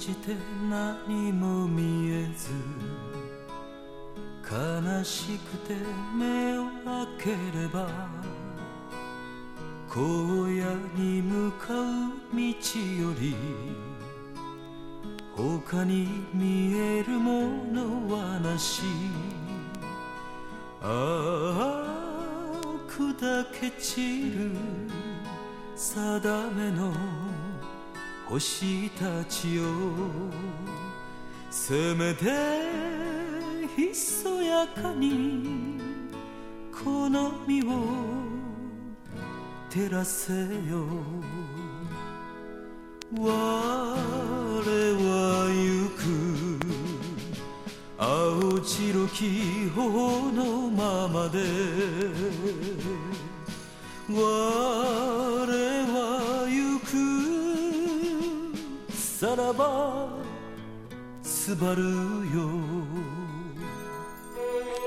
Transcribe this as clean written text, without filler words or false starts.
じて何も見えず、悲しくて目を開ければ荒野に向かう道より他に見えるものはなし。ああ砕け散る定めの星たちよ、せめてひそやかにこの身を照らせよ。我は行く青白き頬のままで、我は行くさらばすばるよ。